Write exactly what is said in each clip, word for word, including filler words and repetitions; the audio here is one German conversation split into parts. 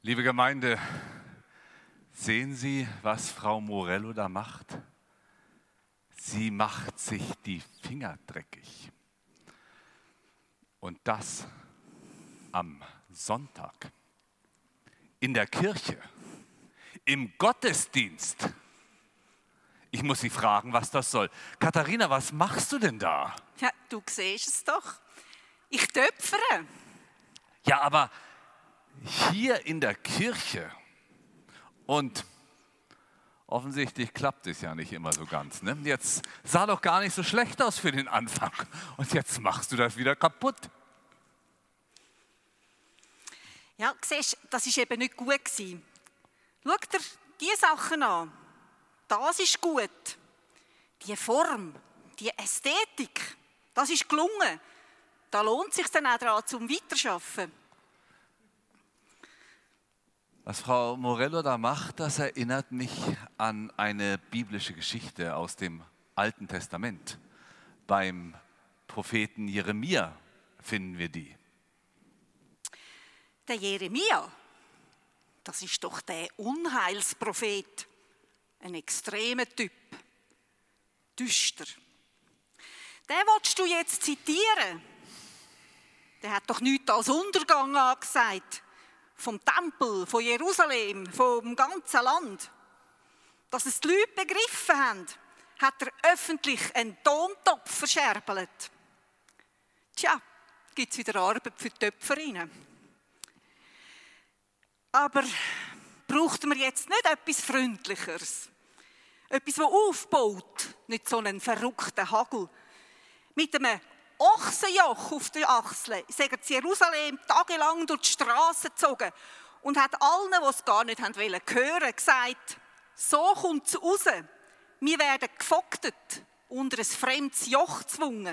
Liebe Gemeinde, sehen Sie, was Frau Morello da macht? Sie macht sich die Finger dreckig. Und das am Sonntag, in der Kirche, im Gottesdienst. Ich muss Sie fragen, was das soll. Katharina, was machst du denn da? Ja, du siehst es doch. Ich töpfere. Ja, aber hier in der Kirche und offensichtlich klappt es ja nicht immer so ganz. Ne? Jetzt sah doch gar nicht so schlecht aus für den Anfang und jetzt machst du das wieder kaputt. Ja, siehst, das war eben nicht gut gewesen. Schau dir diese Sachen an. Das ist gut. Die Form, die Ästhetik, das ist gelungen. Da lohnt es sich dann auch daran, zum Weiterarbeiten. Was Frau Morello da macht, das erinnert mich an eine biblische Geschichte aus dem Alten Testament. Beim Propheten Jeremia finden wir die. Der Jeremia, das ist doch der Unheilsprophet. Ein extremer Typ. Düster. Den willst du jetzt zitieren? Der hat doch nichts als Untergang angesagt. Vom Tempel, von Jerusalem, vom ganzen Land. Dass es die Leute begriffen haben, hat er öffentlich einen Tontopf verscherbelt. Tja, gibt es wieder Arbeit für die Töpferinnen. Aber braucht man jetzt nicht etwas Freundlicheres? Etwas, das aufbaut, nicht so einen verrückten Hagel. Mit einem Ochsenjoch auf der Achsel sind sie Jerusalem tagelang durch die Straße gezogen und hat allen, die es gar nicht hören wollten, gesagt, so kommt es raus. Wir werden gefogtet, unter ein fremdes Joch gezwungen.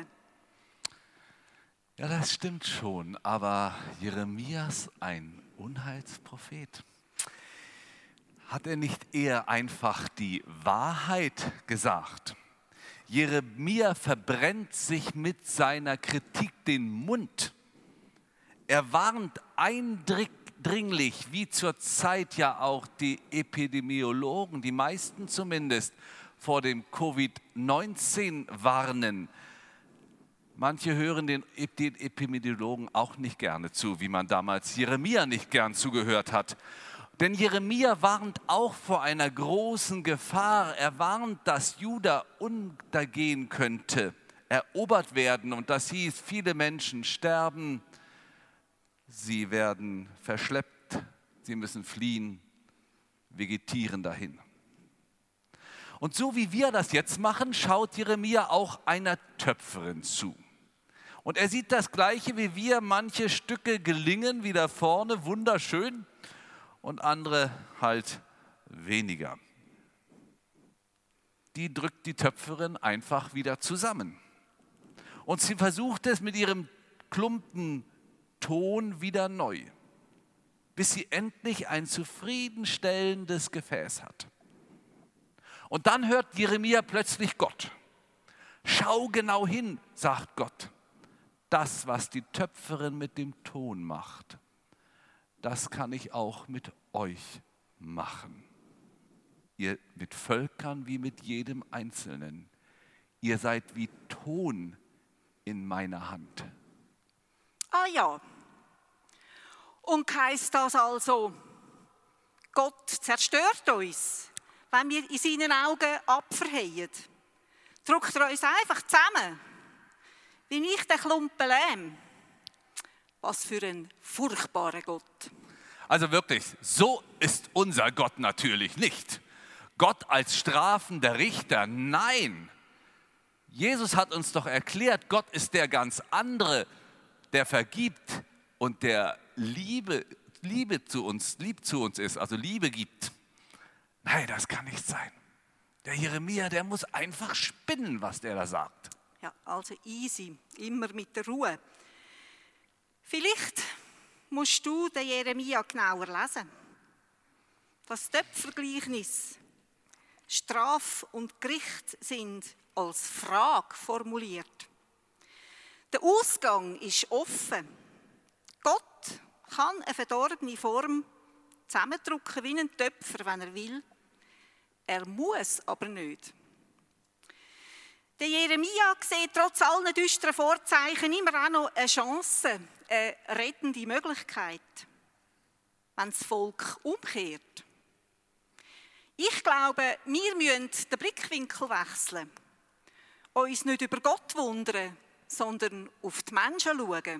Ja, das stimmt schon, aber Jeremias ein Unheilsprophet. Hat er nicht eher einfach die Wahrheit gesagt? Jeremia verbrennt sich mit seiner Kritik den Mund. Er warnt eindringlich, wie zurzeit ja auch die Epidemiologen, die meisten zumindest, vor dem Covid neunzehn warnen. Manche hören den, den Epidemiologen auch nicht gerne zu, wie man damals Jeremia nicht gern zugehört hat. Denn Jeremia warnt auch vor einer großen Gefahr. Er warnt, dass Juda untergehen könnte, erobert werden. Und das hieß, viele Menschen sterben, sie werden verschleppt, sie müssen fliehen, vegetieren dahin. Und so wie wir das jetzt machen, schaut Jeremia auch einer Töpferin zu. Und er sieht das Gleiche wie wir, manche Stücke gelingen wieder vorne, wunderschön, und andere halt weniger. Die drückt die Töpferin einfach wieder zusammen. Und sie versucht es mit ihrem Klumpen Ton wieder neu, bis sie endlich ein zufriedenstellendes Gefäß hat. Und dann hört Jeremia plötzlich Gott. Schau genau hin, sagt Gott. Das, was die Töpferin mit dem Ton macht, das kann ich auch mit euch machen. Ihr mit Völkern wie mit jedem Einzelnen. Ihr seid wie Ton in meiner Hand. Ah ja. Und heisst das also, Gott zerstört uns, wenn wir in seinen Augen abverhehen? Drückt er uns einfach zusammen, wie ich den Klumpen Lehm. Was für ein furchtbarer Gott. Also wirklich, so ist unser Gott natürlich nicht. Gott als strafender Richter, nein. Jesus hat uns doch erklärt, Gott ist der ganz andere, der vergibt und der Liebe, Liebe zu uns, lieb zu uns ist, also Liebe gibt. Nein, das kann nicht sein. Der Jeremia, der muss einfach spinnen, was der da sagt. Ja, also easy, immer mit der Ruhe. Vielleicht musst du den Jeremia genauer lesen. Das Töpfergleichnis, Straf und Gericht sind als Frage formuliert. Der Ausgang ist offen. Gott kann eine verdorbene Form zusammendrücken wie ein Töpfer, wenn er will. Er muss aber nicht. Der Jeremia sieht trotz allen düsteren Vorzeichen immer auch noch eine Chance, eine rettende Möglichkeit, wenn das Volk umkehrt. Ich glaube, wir müssen den Blickwinkel wechseln, uns nicht über Gott wundern, sondern auf die Menschen schauen.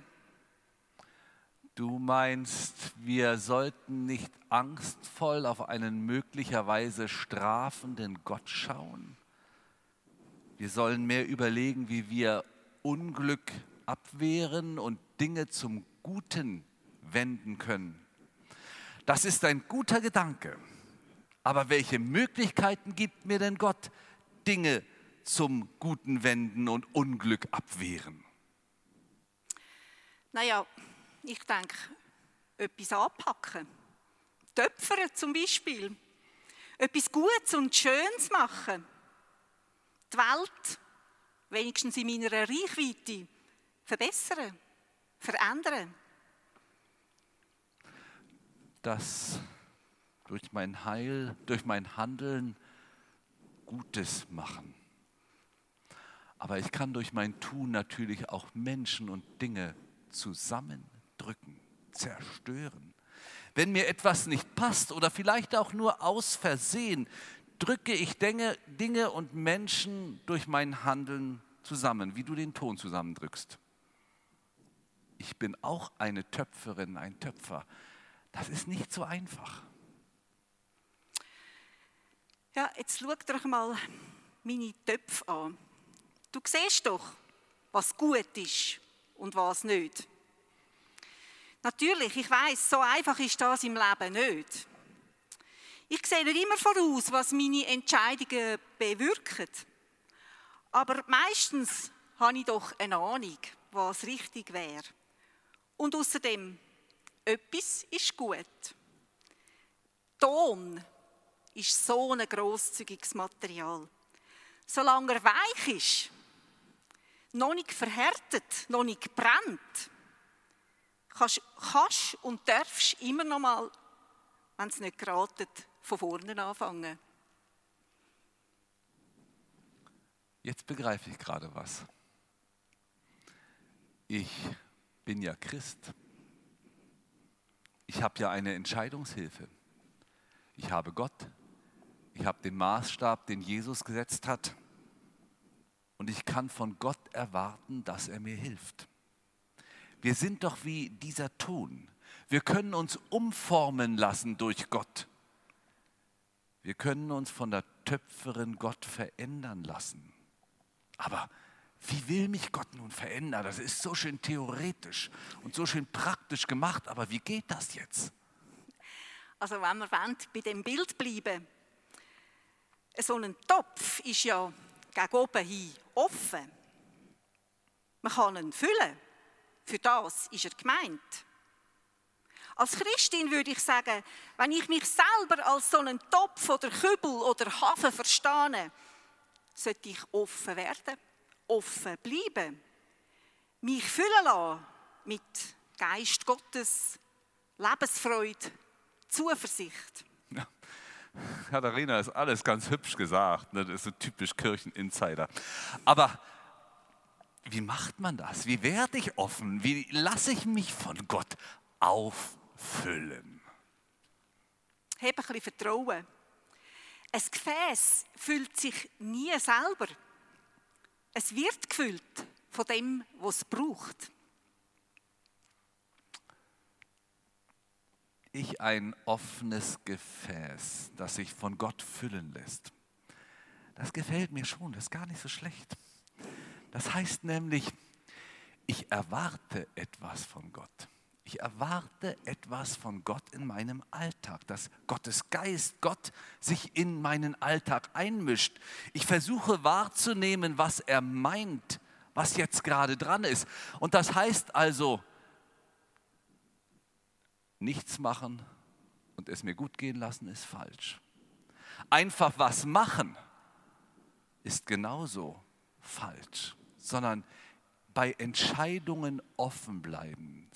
Du meinst, wir sollten nicht angstvoll auf einen möglicherweise strafenden Gott schauen? Wir sollen mehr überlegen, wie wir Unglück abwehren und Dinge zum Guten wenden können. Das ist ein guter Gedanke. Aber welche Möglichkeiten gibt mir denn Gott, Dinge zum Guten wenden und Unglück abwehren? Naja, ich denke, etwas anpacken. Töpfern zum Beispiel. Etwas Gutes und Schönes machen. Die Welt, wenigstens in meiner Reichweite, verbessern, verändern. Das durch mein Heil, durch mein Handeln Gutes machen. Aber ich kann durch mein Tun natürlich auch Menschen und Dinge zusammendrücken, zerstören. Wenn mir etwas nicht passt oder vielleicht auch nur aus Versehen, drücke ich Dinge, Dinge und Menschen durch mein Handeln zusammen, wie du den Ton zusammendrückst. Ich bin auch eine Töpferin, ein Töpfer. Das ist nicht so einfach. Ja, jetzt schau doch mal meine Töpfe an. Du siehst doch, was gut ist und was nicht. Natürlich, ich weiss, so einfach ist das im Leben nicht. Ich sehe nicht immer voraus, was meine Entscheidungen bewirken. Aber meistens habe ich doch eine Ahnung, was richtig wäre. Und außerdem, etwas ist gut. Ton ist so ein grosszügiges Material. Solange er weich ist, noch nicht verhärtet, noch nicht brennt, kannst, kannst und darfst immer noch mal, wenn es nicht geratet, von vorne anfangen. Jetzt begreife ich gerade was. Ich bin ja Christ. Ich habe ja eine Entscheidungshilfe. Ich habe Gott. Ich habe den Maßstab, den Jesus gesetzt hat. Und ich kann von Gott erwarten, dass er mir hilft. Wir sind doch wie dieser Ton. Wir können uns umformen lassen durch Gott. Wir können uns von der Töpferin Gott verändern lassen. Aber wie will mich Gott nun verändern? Das ist so schön theoretisch und so schön praktisch gemacht. Aber wie geht das jetzt? Also wenn wir wollen, bei dem Bild bleiben, so ein Topf ist ja gegen oben hin offen. Man kann ihn füllen. Für das ist er gemeint. Als Christin würde ich sagen, wenn ich mich selber als so einen Topf oder Kübel oder Hafen verstehe, sollte ich offen werden, offen bleiben, mich füllen lassen mit Geist Gottes, Lebensfreude, Zuversicht. Ja. Katharina, ist alles ganz hübsch gesagt, ne? Das ist so typisch Kircheninsider. Aber wie macht man das? Wie werde ich offen? Wie lasse ich mich von Gott auffüllen? Hab ein bisschen Vertrauen. Ein Gefäß füllt sich nie selber. Es wird gefüllt von dem, was es braucht. Ich ein offenes Gefäß, das sich von Gott füllen lässt. Das gefällt mir schon, das ist gar nicht so schlecht. Das heißt nämlich, ich erwarte etwas von Gott. Ich erwarte etwas von Gott in meinem Alltag, dass Gottes Geist, Gott sich in meinen Alltag einmischt. Ich versuche wahrzunehmen, was er meint, was jetzt gerade dran ist. Und das heißt also, nichts machen und es mir gut gehen lassen ist falsch. Einfach was machen ist genauso falsch, sondern bei Entscheidungen offen bleiben,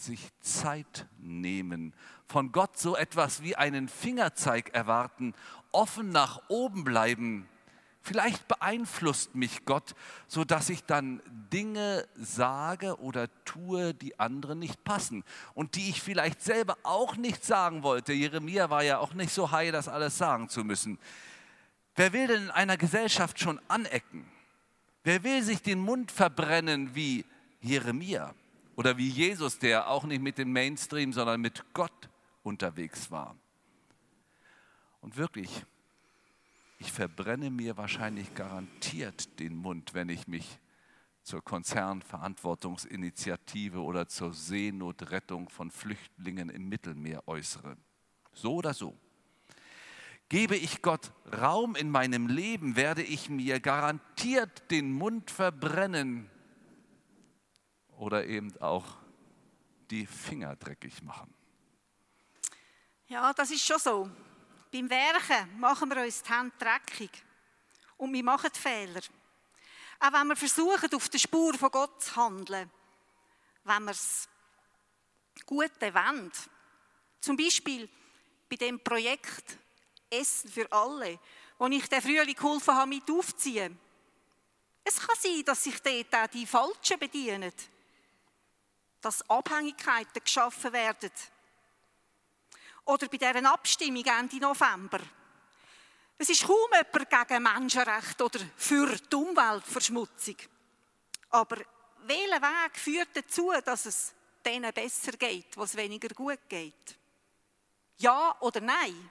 sich Zeit nehmen, von Gott so etwas wie einen Fingerzeig erwarten, offen nach oben bleiben. Vielleicht beeinflusst mich Gott, sodass ich dann Dinge sage oder tue, die anderen nicht passen und die ich vielleicht selber auch nicht sagen wollte. Jeremia war ja auch nicht so high, das alles sagen zu müssen. Wer will denn in einer Gesellschaft schon anecken? Wer will sich den Mund verbrennen wie Jeremia oder wie Jesus, der auch nicht mit dem Mainstream, sondern mit Gott unterwegs war? Und wirklich, ich verbrenne mir wahrscheinlich garantiert den Mund, wenn ich mich zur Konzernverantwortungsinitiative oder zur Seenotrettung von Flüchtlingen im Mittelmeer äußere. So oder so. Gebe ich Gott Raum in meinem Leben, werde ich mir garantiert den Mund verbrennen oder eben auch die Finger dreckig machen. Ja, das ist schon so. Beim Werken machen wir uns die Hände dreckig und wir machen Fehler. Auch wenn wir versuchen, auf der Spur von Gott zu handeln, wenn wir es Gute wollen. Zum Beispiel bei dem Projekt Essen für alle, wo ich den Frühling geholfen habe, mit aufzuziehen. Es kann sein, dass sich dort auch die Falschen bedienen, dass Abhängigkeiten geschaffen werden. Oder bei dieser Abstimmung Ende November. Es ist kaum jemand gegen Menschenrechte oder für die Umweltverschmutzung. Aber welcher Weg führt dazu, dass es denen besser geht, was weniger gut geht? Ja oder nein?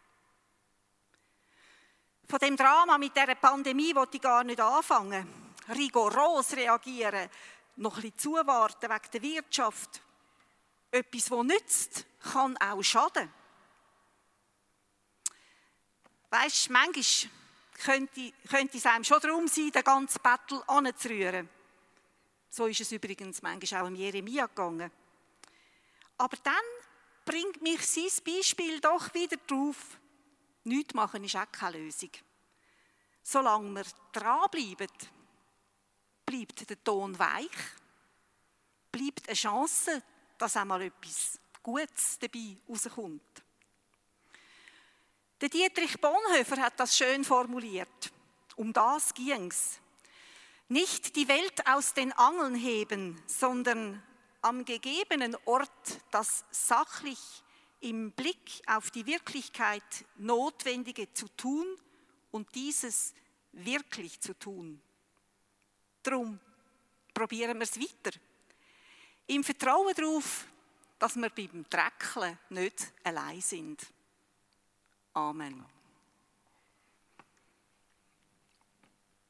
Von dem Drama mit dieser Pandemie wollte ich gar nicht anfangen. Rigoros reagieren, noch ein bisschen zuwarten wegen der Wirtschaft. Etwas, das nützt, kann auch schaden. Weisst du, manchmal könnte, könnte es einem schon darum sein, den ganzen Battle anzurühren. So ist es übrigens manchmal auch im Jeremia gegangen. Aber dann bringt mich sein Beispiel doch wieder drauf, nichts machen ist auch keine Lösung. Solange wir dranbleiben, bleibt der Ton weich, bleibt eine Chance, dass auch mal etwas Gutes dabei rauskommt. Der Dietrich Bonhoeffer hat das schön formuliert. Um das ging es. Nicht die Welt aus den Angeln heben, sondern am gegebenen Ort das sachlich im Blick auf die Wirklichkeit Notwendige zu tun und dieses wirklich zu tun. Darum probieren wir es weiter. Im Vertrauen darauf, dass wir beim Dreckeln nicht allein sind. Amen.